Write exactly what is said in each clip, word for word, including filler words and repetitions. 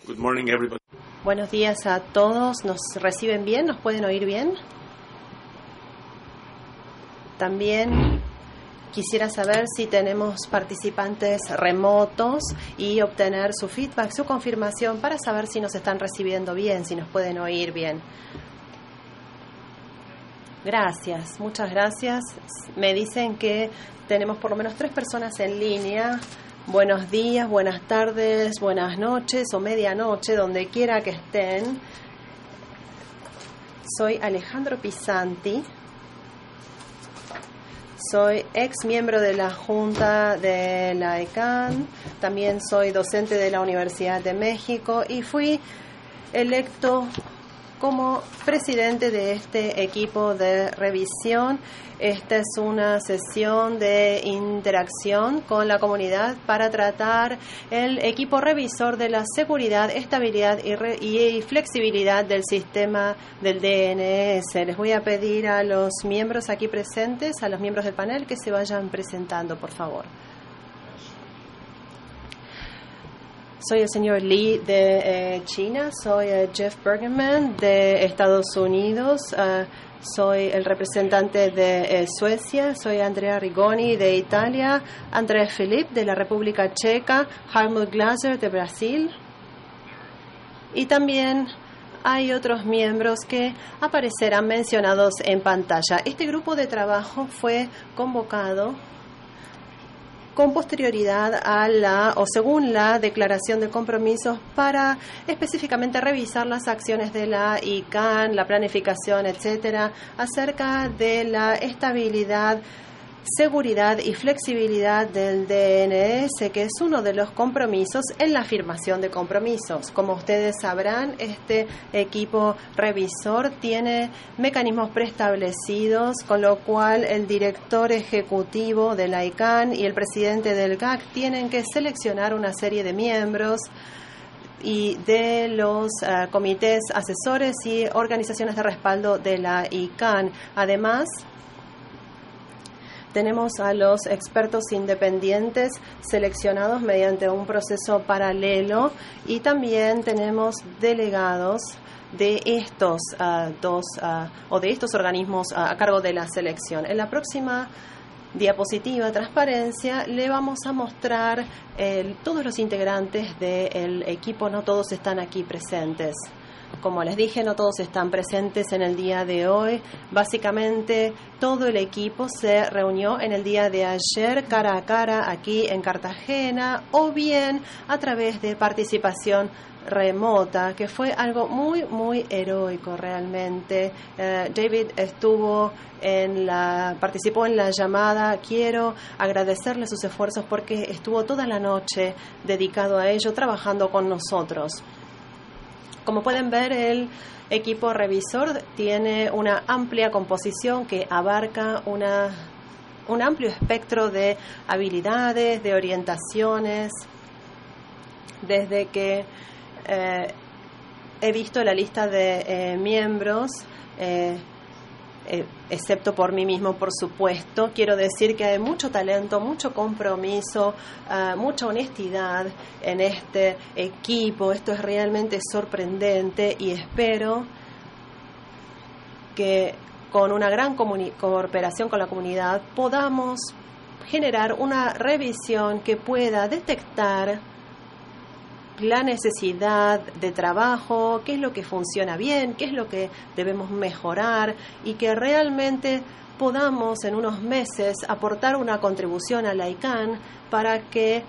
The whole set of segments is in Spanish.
Good morning, everybody. Buenos días a todos. ¿Nos reciben bien? ¿Nos pueden oír bien? También quisiera saber si tenemos participantes remotos y obtener su feedback, su confirmación para saber si nos están recibiendo bien, si nos pueden oír bien. Gracias, muchas gracias. Me dicen que tenemos por lo menos tres personas en línea. Buenos días, buenas tardes, buenas noches o medianoche, donde quiera que estén. Soy Alejandro Pisanti. Soy ex miembro de la Junta de la ECAN. También soy docente de la Universidad de México y fui electo como presidente de este equipo de revisión. Esta es una sesión de interacción con la comunidad para tratar el equipo revisor de la seguridad, estabilidad y, re y flexibilidad del sistema del D N S. Les voy a pedir a los miembros aquí presentes, a los miembros del panel, que se vayan presentando, por favor. Soy el señor Lee de eh, China, soy eh, Jeff Bergerman de Estados Unidos, uh, soy el representante de eh, Suecia, soy Andrea Rigoni de Italia, André Philipp de la República Checa, Harmut Glaser de Brasil y también hay otros miembros que aparecerán mencionados en pantalla. Este grupo de trabajo fue convocado con posterioridad a la o según la declaración de compromisos para específicamente revisar las acciones de la I CANN, la planificación, etcétera, acerca de la estabilidad, seguridad y flexibilidad del D N S, que es uno de los compromisos en la afirmación de compromisos. Como ustedes sabrán, este equipo revisor tiene mecanismos preestablecidos, con lo cual el director ejecutivo de la I CANN y el presidente del G A C tienen que seleccionar una serie de miembros y de los uh, comités asesores y organizaciones de respaldo de la I CANN. Además, tenemos a los expertos independientes seleccionados mediante un proceso paralelo y también tenemos delegados de estos uh, dos uh, o de estos organismos uh, a cargo de la selección. En la próxima diapositiva, transparencia, le vamos a mostrar el, todos los integrantes del equipo. No todos están aquí presentes. Como les dije, no todos están presentes en el día de hoy. Básicamente, todo el equipo se reunió en el día de ayer cara a cara aquí en Cartagena o bien a través de participación remota, que fue algo muy, muy heroico realmente. Uh, David estuvo en la, participó en la llamada. Quiero agradecerle sus esfuerzos porque estuvo toda la noche dedicado a ello, trabajando con nosotros. Como pueden ver, el equipo revisor tiene una amplia composición que abarca una, un amplio espectro de habilidades, de orientaciones. Desde que eh, he visto la lista de eh, miembros, eh, eh, excepto por mí mismo, por supuesto, quiero decir que hay mucho talento, mucho compromiso, uh, mucha honestidad en este equipo. Esto es realmente sorprendente y espero que con una gran cooperación con la comunidad podamos generar una revisión que pueda detectar la necesidad de trabajo, qué es lo que funciona bien, qué es lo que debemos mejorar y que realmente podamos en unos meses aportar una contribución a la I CANN para que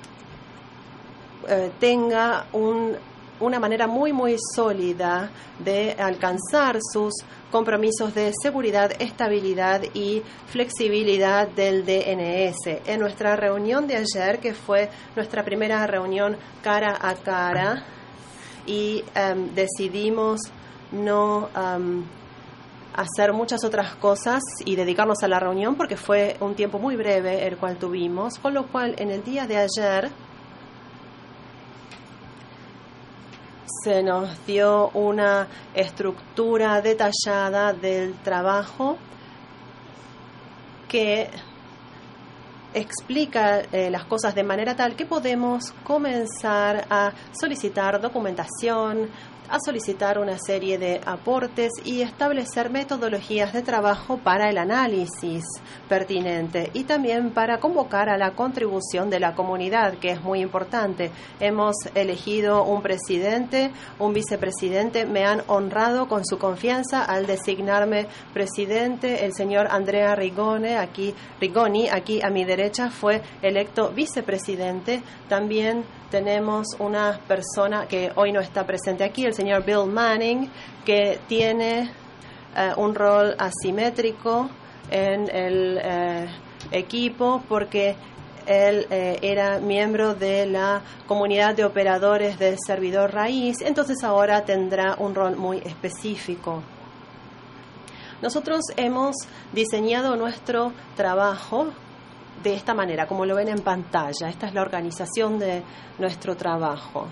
eh, tenga un, una manera muy, muy sólida de alcanzar sus compromisos de seguridad, estabilidad y flexibilidad del D N S. En nuestra reunión de ayer, que fue nuestra primera reunión cara a cara, y um, decidimos no um, hacer muchas otras cosas y dedicarnos a la reunión porque fue un tiempo muy breve el cual tuvimos, con lo cual en el día de ayer se nos dio una estructura detallada del trabajo que explica eh, las cosas de manera tal que podemos comenzar a solicitar documentación, a solicitar una serie de aportes y establecer metodologías de trabajo para el análisis pertinente y también para convocar a la contribución de la comunidad, que es muy importante. Hemos elegido un presidente, un vicepresidente, me han honrado con su confianza al designarme presidente. El señor Andrea Rigone, aquí, Rigoni, aquí a mi derecha, fue electo vicepresidente. También tenemos una persona que hoy no está presente aquí, el señor Bill Manning, que tiene uh, un rol asimétrico en el uh, equipo porque él eh, era miembro de la comunidad de operadores del servidor raíz, entonces ahora tendrá un rol muy específico. Nosotros hemos diseñado nuestro trabajo de esta manera, como lo ven en pantalla. Esta es la organización de nuestro trabajo.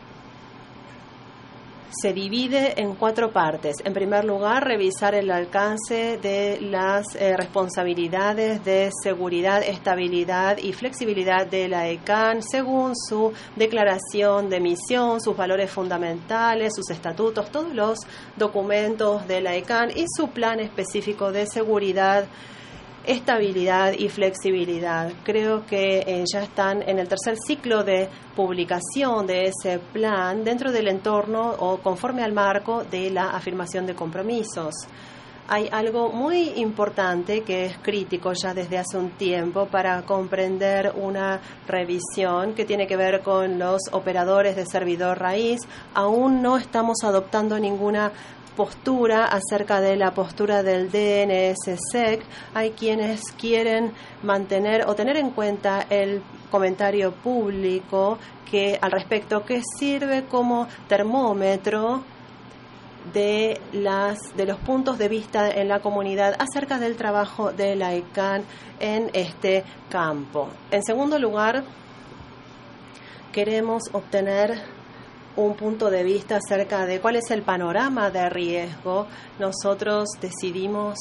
Se divide en cuatro partes. En primer lugar, revisar el alcance de las eh, responsabilidades de seguridad, estabilidad y flexibilidad de la E C A N según su declaración de misión, sus valores fundamentales, sus estatutos, todos los documentos de la E C A N y su plan específico de seguridad, estabilidad y flexibilidad. Creo que eh, ya están en el tercer ciclo de publicación de ese plan dentro del entorno o conforme al marco de la afirmación de compromisos. Hay algo muy importante que es crítico ya desde hace un tiempo para comprender una revisión que tiene que ver con los operadores de servidor raíz. Aún no estamos adoptando ninguna postura acerca de la postura del D N S S E C. Hay quienes quieren mantener o tener en cuenta el comentario público que al respecto que sirve como termómetro de las de los puntos de vista en la comunidad acerca del trabajo de la E C A N en este campo. En segundo lugar, queremos obtener un punto de vista acerca de cuál es el panorama de riesgo. Nosotros decidimos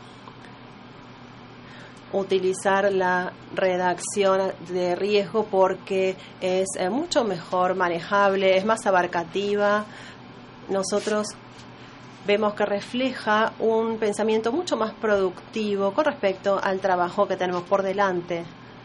utilizar la redacción de riesgo porque es mucho mejor manejable, es más abarcativa. Nosotros vemos que refleja un pensamiento mucho más productivo con respecto al trabajo que tenemos por delante.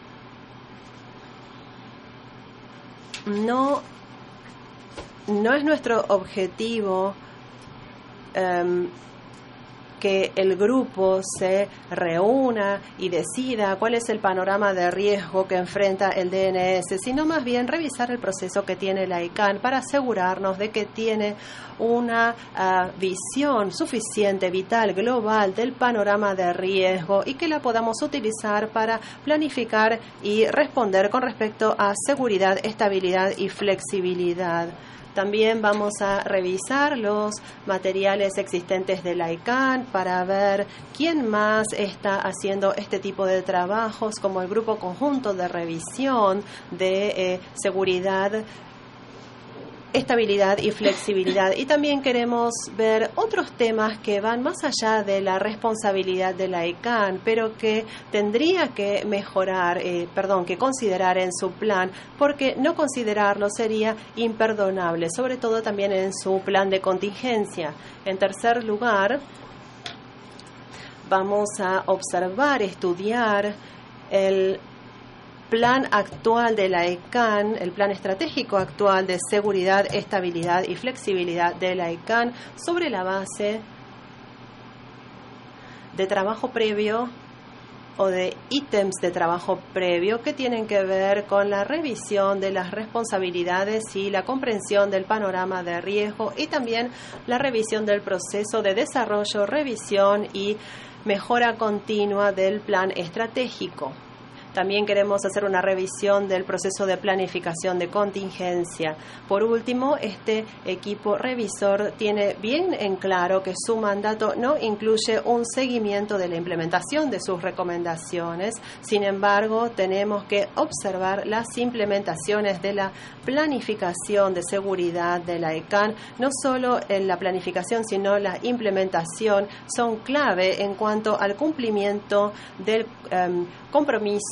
No No es nuestro objetivo um, que el grupo se reúna y decida cuál es el panorama de riesgo que enfrenta el D N S, sino más bien revisar el proceso que tiene la E C A N para asegurarnos de que tiene una uh, visión suficiente, vital, global del panorama de riesgo y que la podamos utilizar para planificar y responder con respecto a seguridad, estabilidad y flexibilidad. También vamos a revisar los materiales existentes de la E C A N para ver quién más está haciendo este tipo de trabajos, como el Grupo Conjunto de Revisión de eh, Seguridad, Estabilidad y Flexibilidad. Y también queremos ver otros temas que van más allá de la responsabilidad de la E C A N, pero que tendría que mejorar, eh, perdón, que considerar en su plan, porque no considerarlo sería imperdonable, sobre todo también en su plan de contingencia. En tercer lugar, vamos a observar, estudiar el plan actual de la E C A N, el plan estratégico actual de seguridad, estabilidad y flexibilidad de la E C A N sobre la base de trabajo previo o de ítems de trabajo previo que tienen que ver con la revisión de las responsabilidades y la comprensión del panorama de riesgo y también la revisión del proceso de desarrollo, revisión y mejora continua del plan estratégico. También queremos hacer una revisión del proceso de planificación de contingencia. Por último, este equipo revisor tiene bien en claro que su mandato no incluye un seguimiento de la implementación de sus recomendaciones. Sin embargo, tenemos que observar las implementaciones de la planificación de seguridad de la E C A N. No solo en la planificación, sino la implementación son clave en cuanto al cumplimiento del um, compromiso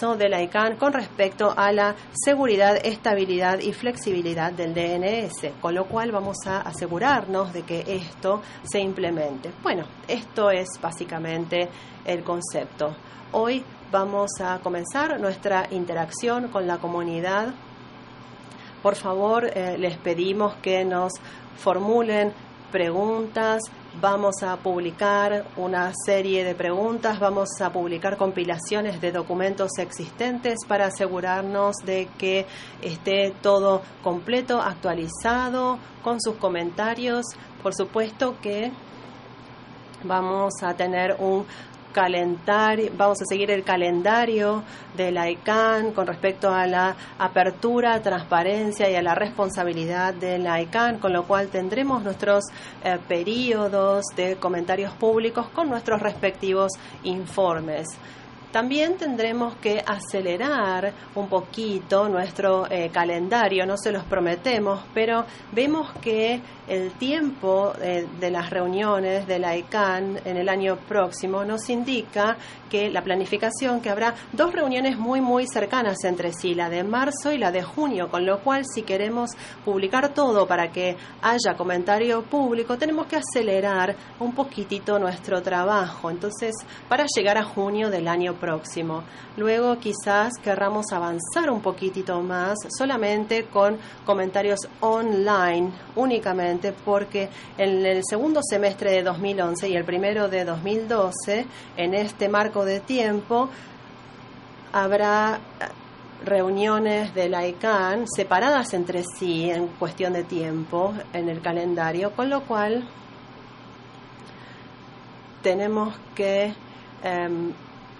compromiso de la ICANN con respecto a la seguridad, estabilidad y flexibilidad del D N S, con lo cual vamos a asegurarnos de que esto se implemente. Bueno, esto es básicamente el concepto. Hoy vamos a comenzar nuestra interacción con la comunidad. Por favor, eh, les pedimos que nos formulen preguntas. Vamos a publicar una serie de preguntas, vamos a publicar compilaciones de documentos existentes para asegurarnos de que esté todo completo, actualizado, con sus comentarios. Por supuesto que vamos a tener un calendario, vamos a seguir el calendario de la ICANN con respecto a la apertura, transparencia y a la responsabilidad de la ICANN, con lo cual tendremos nuestros eh, periodos de comentarios públicos con nuestros respectivos informes. También tendremos que acelerar un poquito nuestro eh, calendario, no se los prometemos, pero vemos que el tiempo eh, de las reuniones de la ICANN en el año próximo nos indica que la planificación, que habrá dos reuniones muy muy cercanas entre sí, la de marzo y la de junio, con lo cual si queremos publicar todo para que haya comentario público, tenemos que acelerar un poquitito nuestro trabajo, entonces para llegar a junio del año próximo. Luego quizás querramos avanzar un poquitito más solamente con comentarios online únicamente, porque en el segundo semestre de dos mil once y el primero de dos mil doce, en este marco de tiempo, habrá reuniones de la ICANN separadas entre sí en cuestión de tiempo en el calendario, con lo cual tenemos que eh,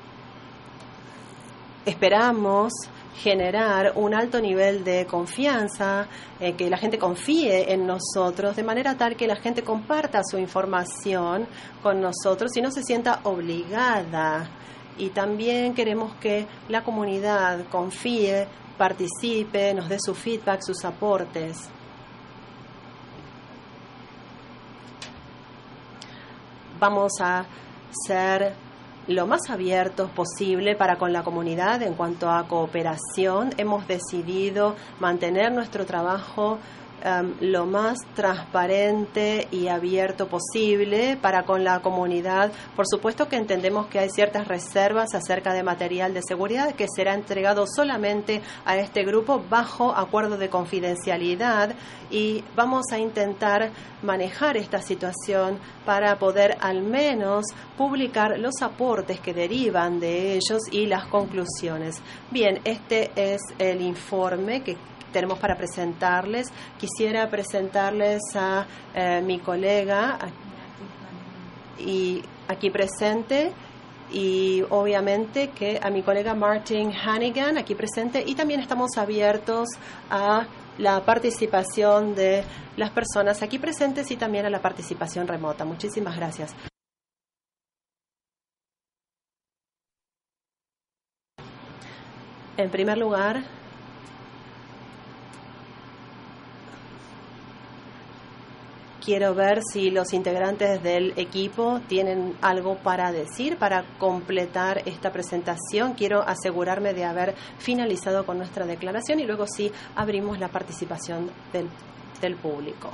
esperamos generar un alto nivel de confianza, eh, que la gente confíe en nosotros, de manera tal que la gente comparta su información con nosotros y no se sienta obligada. Y también queremos que la comunidad confíe, participe, nos dé su feedback, sus aportes. Vamos a ser lo más abiertos posible para con la comunidad en cuanto a cooperación. Hemos decidido mantener nuestro trabajo um, lo más transparente y abierto posible para con la comunidad. Por supuesto que entendemos que hay ciertas reservas acerca de material de seguridad que será entregado solamente a este grupo bajo acuerdo de confidencialidad, y vamos a intentar manejar esta situación para poder al menos publicar los aportes que derivan de ellos y las conclusiones. Bien, este es el informe que tenemos para presentarles. Quisiera presentarles a eh, mi colega y aquí presente, y obviamente que a mi colega Martin Hannigan aquí presente, y también estamos abiertos a la participación de las personas aquí presentes y también a la participación remota. Muchísimas gracias. En primer lugar, quiero ver si los integrantes del equipo tienen algo para decir para completar esta presentación. Quiero asegurarme de haber finalizado con nuestra declaración y luego sí abrimos la participación del, del público.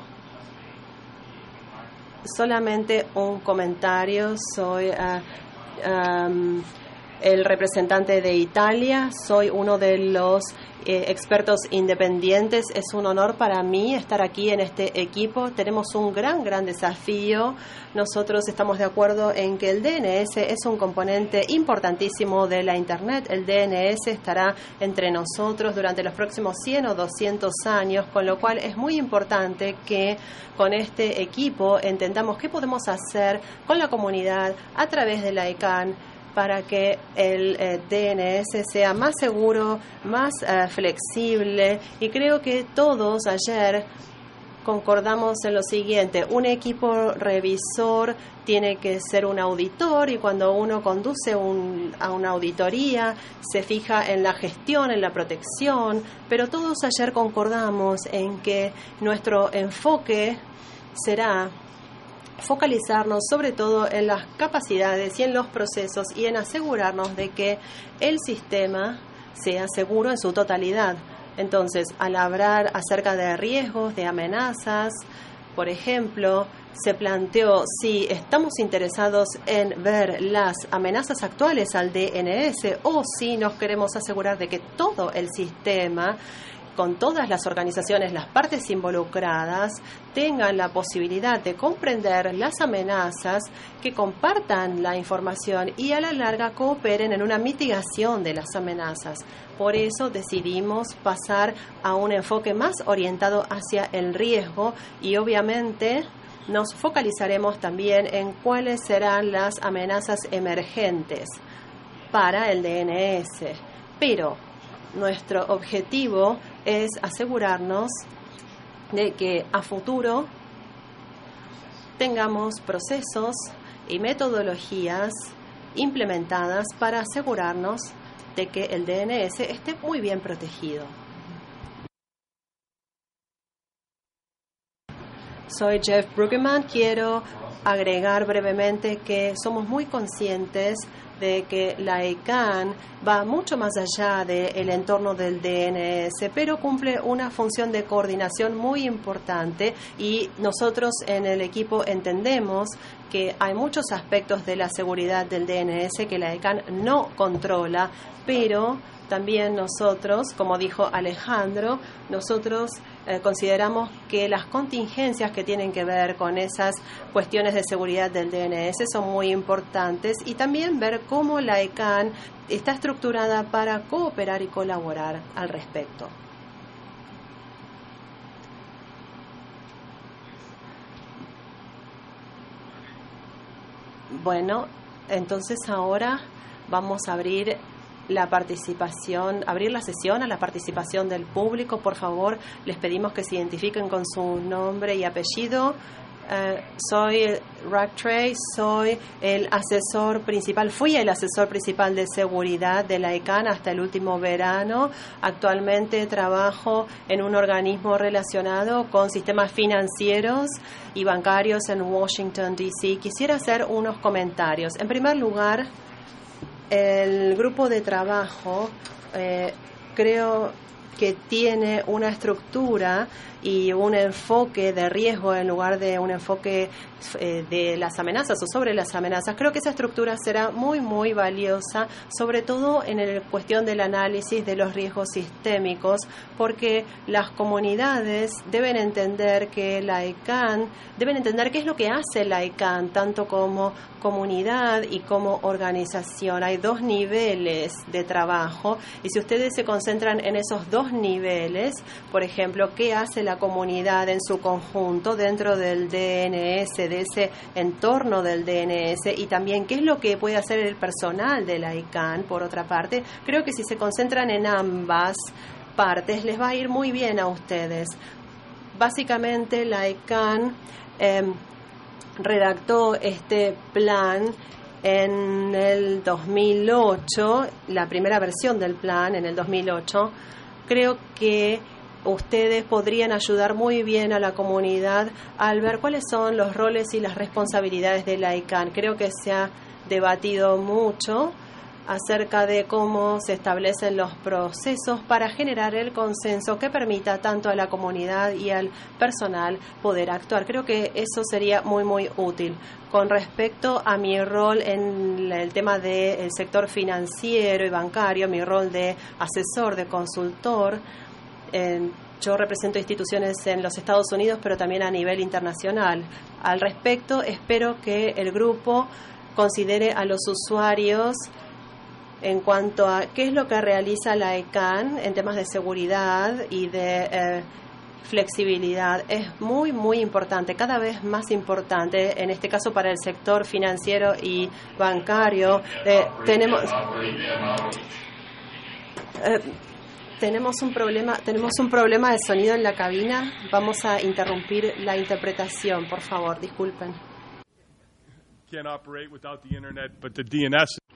Solamente un comentario. Soy uh, um, el representante de Italia. Soy uno de los Eh, expertos independientes. Es un honor para mí estar aquí en este equipo. Tenemos un gran, gran desafío. Nosotros estamos de acuerdo en que el D N S es un componente importantísimo de la Internet. El D N S estará entre nosotros durante los próximos cien o doscientos años, con lo cual es muy importante que con este equipo entendamos qué podemos hacer con la comunidad a través de la ICANN para que el eh, D N S sea más seguro, más eh, flexible. Y creo que todos ayer concordamos en lo siguiente: un equipo revisor tiene que ser un auditor, y cuando uno conduce un, a una auditoría se fija en la gestión, en la protección, pero todos ayer concordamos en que nuestro enfoque será focalizarnos sobre todo en las capacidades y en los procesos y en asegurarnos de que el sistema sea seguro en su totalidad. Entonces, al hablar acerca de riesgos, de amenazas, por ejemplo, se planteó si estamos interesados en ver las amenazas actuales al D N S o si nos queremos asegurar de que todo el sistema, con todas las organizaciones, las partes involucradas, tengan la posibilidad de comprender las amenazas, que compartan la información y a la larga cooperen en una mitigación de las amenazas. Por eso decidimos pasar a un enfoque más orientado hacia el riesgo y obviamente nos focalizaremos también en cuáles serán las amenazas emergentes para el D N S. Pero nuestro objetivo es asegurarnos de que a futuro tengamos procesos y metodologías implementadas para asegurarnos de que el D N S esté muy bien protegido. Soy Jeff Brueggemann. Quiero agregar brevemente que somos muy conscientes de que la I C A N va mucho más allá del entorno del D N S, pero cumple una función de coordinación muy importante y nosotros en el equipo entendemos que hay muchos aspectos de la seguridad del D N S que la I C A N no controla, pero también nosotros, como dijo Alejandro, nosotros eh, consideramos que las contingencias que tienen que ver con esas cuestiones de seguridad del D N S son muy importantes y también ver cómo la I C A N está estructurada para cooperar y colaborar al respecto. Bueno, entonces ahora vamos a abrir la participación, abrir la sesión a la participación del público. Por favor, les pedimos que se identifiquen con su nombre y apellido. Uh, soy Racktrey, soy el asesor principal, fui el asesor principal de seguridad de la I C A N hasta el último verano. Actualmente trabajo en un organismo relacionado con sistemas financieros y bancarios en Washington, D C Quisiera hacer unos comentarios. En primer lugar, el grupo de trabajo eh, creo que tiene una estructura y un enfoque de riesgo en lugar de un enfoque eh, de las amenazas o sobre las amenazas. Creo que esa estructura será muy, muy valiosa, sobre todo en la cuestión del análisis de los riesgos sistémicos, porque las comunidades deben entender que la I C A N, deben entender qué es lo que hace la I C A N, tanto como comunidad y como organización. Hay dos niveles de trabajo y si ustedes se concentran en esos dos niveles, por ejemplo, qué hace la comunidad en su conjunto dentro del D N S, de ese entorno del D N S, y también qué es lo que puede hacer el personal de la I C A N, por otra parte, creo que si se concentran en ambas partes les va a ir muy bien a ustedes. Básicamente la I C A N eh, redactó este plan en el dos mil ocho, la primera versión del plan en el dos mil ocho. Creo que ustedes podrían ayudar muy bien a la comunidad al ver cuáles son los roles y las responsabilidades de la I C A N. Creo que se ha debatido mucho acerca de cómo se establecen los procesos para generar el consenso que permita tanto a la comunidad y al personal poder actuar. Creo que eso sería muy, muy útil. Con respecto a mi rol en el tema del sector financiero y bancario, mi rol de asesor, de consultor, eh, yo represento instituciones en los Estados Unidos, pero también a nivel internacional. Al respecto, espero que el grupo considere a los usuarios en cuanto a qué es lo que realiza la I C A N en temas de seguridad y de eh, flexibilidad. Es muy, muy importante, cada vez más importante, en este caso para el sector financiero y bancario. Eh, tenemos, eh, tenemos un problema, tenemos un problema de sonido en la cabina. Vamos a interrumpir la interpretación, por favor, disculpen. Can't operate without the internet, but the D N S.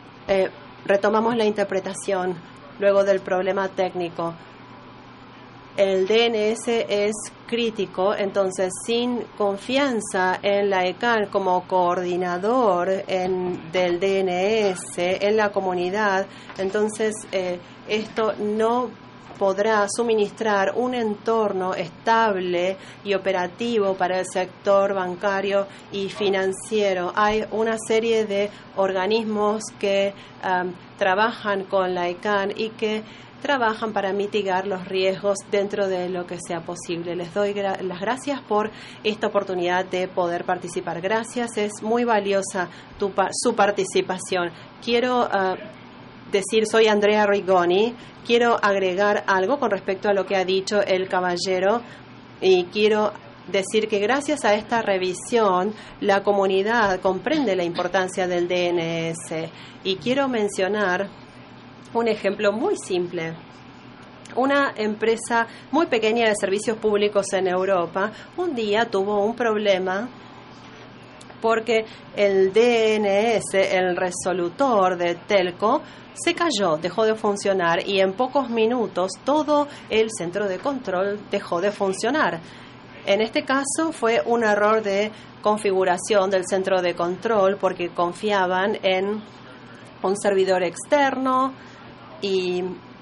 Eh, retomamos la interpretación luego del problema técnico. el D N S es crítico, entonces sin confianza en la E C A N como coordinador en, del D N S en la comunidad, entonces eh, esto no podrá suministrar un entorno estable y operativo para el sector bancario y financiero. Hay una serie de organismos que um, trabajan con la E C A N y que trabajan para mitigar los riesgos dentro de lo que sea posible. Les doy gra- las gracias por esta oportunidad de poder participar. Gracias, es muy valiosa tu pa- su participación. Quiero uh, decir, soy Andrea Rigoni, quiero agregar algo con respecto a lo que ha dicho el caballero y quiero decir que gracias a esta revisión la comunidad comprende la importancia del D N S y quiero mencionar un ejemplo muy simple. Una empresa muy pequeña de servicios públicos en Europa un día tuvo un problema porque el D N S, el resolutor de Telco, se cayó, dejó de funcionar y en pocos minutos todo el centro de control dejó de funcionar. En este caso fue un error de configuración del centro de control porque confiaban en un servidor externo y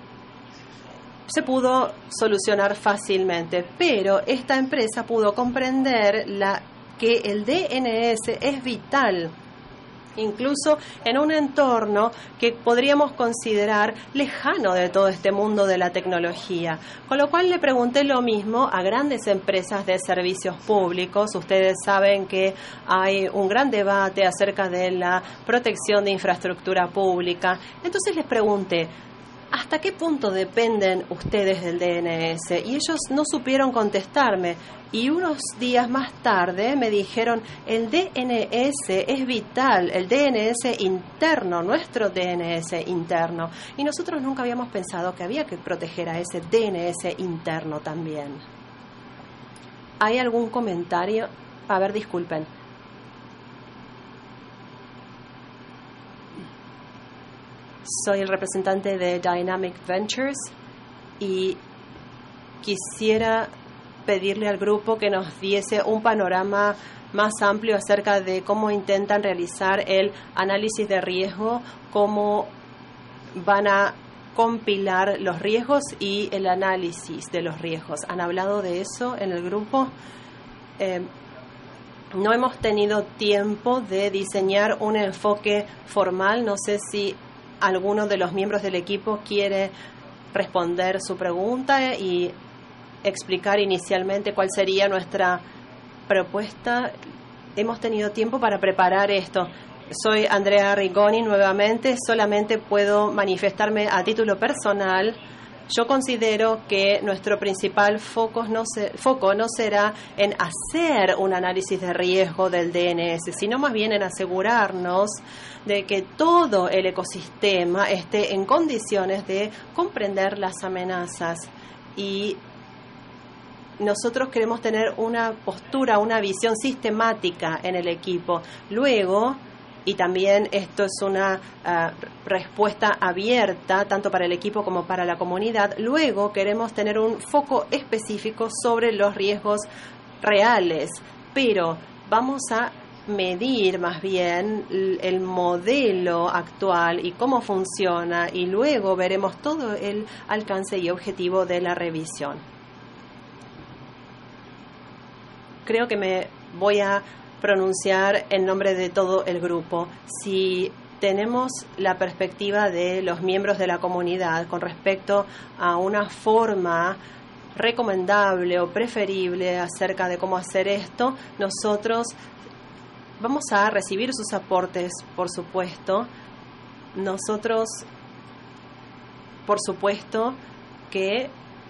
se pudo solucionar fácilmente, pero esta empresa pudo comprender la, que el D N S es vital, incluso en un entorno que podríamos considerar lejano de todo este mundo de la tecnología. Con lo cual le pregunté lo mismo a grandes empresas de servicios públicos. Ustedes saben que hay un gran debate acerca de la protección de infraestructura pública. Entonces les pregunté, ¿hasta qué punto dependen ustedes del D N S? Y ellos no supieron contestarme. Y unos días más tarde me dijeron, el D N S es vital, el D N S interno, nuestro D N S interno. Y nosotros nunca habíamos pensado que había que proteger a ese D N S interno también. ¿Hay algún comentario? A ver, disculpen. Soy el representante de Dynamic Ventures y quisiera pedirle al grupo que nos diese un panorama más amplio acerca de cómo intentan realizar el análisis de riesgo, cómo van a compilar los riesgos y el análisis de los riesgos. ¿Han hablado de eso en el grupo? Eh, no hemos tenido tiempo de diseñar un enfoque formal. No sé si alguno de los miembros del equipo quiere responder su pregunta y explicar inicialmente cuál sería nuestra propuesta. Hemos tenido tiempo para preparar esto. Soy Andrea Rigoni nuevamente, solamente puedo manifestarme a título personal. Yo considero que nuestro principal foco no, se, foco no será en hacer un análisis de riesgo del D N S, sino más bien en asegurarnos de que todo el ecosistema esté en condiciones de comprender las amenazas. Y nosotros queremos tener una postura, una visión sistemática en el equipo. Luego, y también esto es una uh, respuesta abierta tanto para el equipo como para la comunidad, luego queremos tener un foco específico sobre los riesgos reales, pero vamos a medir más bien el modelo actual y cómo funciona y luego veremos todo el alcance y objetivo de la revisión. Creo que me voy a pronunciar en nombre de todo el grupo. Si tenemos la perspectiva de los miembros de la comunidad con respecto a una forma recomendable o preferible acerca de cómo hacer esto, nosotros vamos a recibir sus aportes, por supuesto. Nosotros, por supuesto, que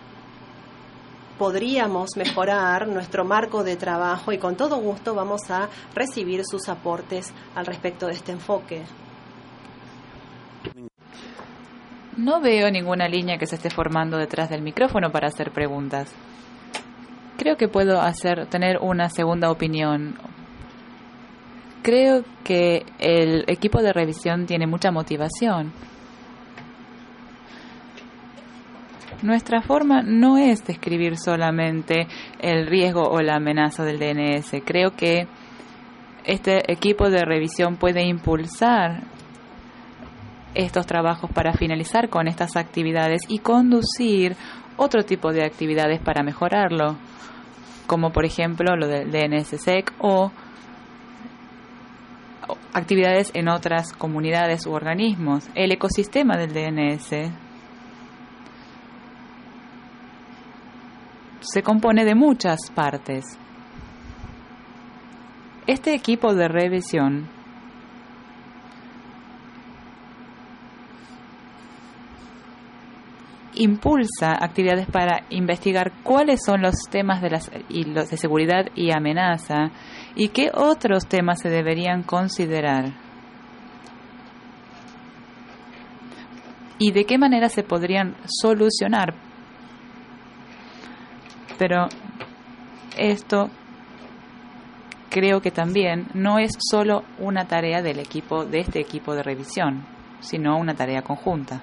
podríamos mejorar nuestro marco de trabajo y con todo gusto vamos a recibir sus aportes al respecto de este enfoque. No veo ninguna línea que se esté formando detrás del micrófono para hacer preguntas. Creo que puedo hacer tener una segunda opinión. Creo que el equipo de revisión tiene mucha motivación. Nuestra forma no es describir solamente el riesgo o la amenaza del D N S. Creo que este equipo de revisión puede impulsar estos trabajos para finalizar con estas actividades y conducir otro tipo de actividades para mejorarlo, como por ejemplo lo del D N S S E C o actividades en otras comunidades u organismos. El ecosistema del D N S se compone de muchas partes. Este equipo de revisión impulsa actividades para investigar cuáles son los temas de, las, y los de seguridad y amenaza y qué otros temas se deberían considerar y de qué manera se podrían solucionar. Pero esto creo que también no es solo una tarea del equipo, de este equipo de revisión, sino una tarea conjunta.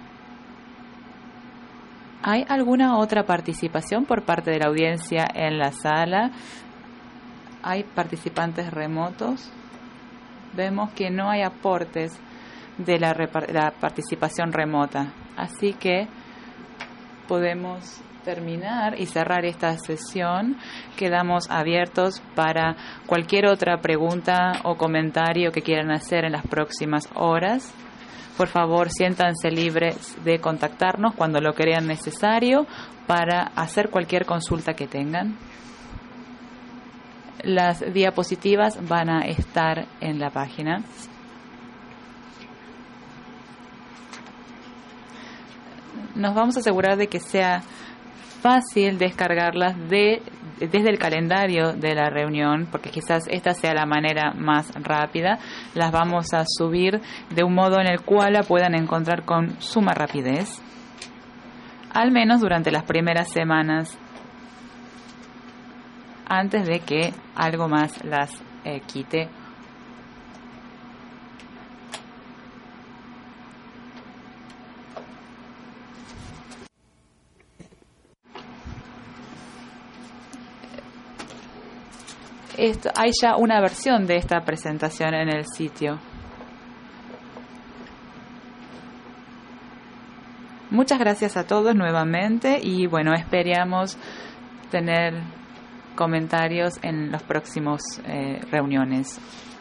¿Hay alguna otra participación por parte de la audiencia en la sala? ¿Hay participantes remotos? Vemos que no hay aportes de la, la participación remota. Así que podemos terminar y cerrar esta sesión. Quedamos abiertos para cualquier otra pregunta o comentario que quieran hacer en las próximas horas. Por favor, siéntanse libres de contactarnos cuando lo crean necesario para hacer cualquier consulta que tengan. Las diapositivas van a estar en la página. Nos vamos a asegurar de que sea fácil descargarlas de, desde el calendario de la reunión, porque quizás esta sea la manera más rápida. Las vamos a subir de un modo en el cual la puedan encontrar con suma rapidez, al menos durante las primeras semanas, antes de que algo más las eh, quite. Esto, hay ya una versión de esta presentación en el sitio. Muchas gracias a todos nuevamente y bueno, esperamos tener comentarios en las próximas eh, reuniones.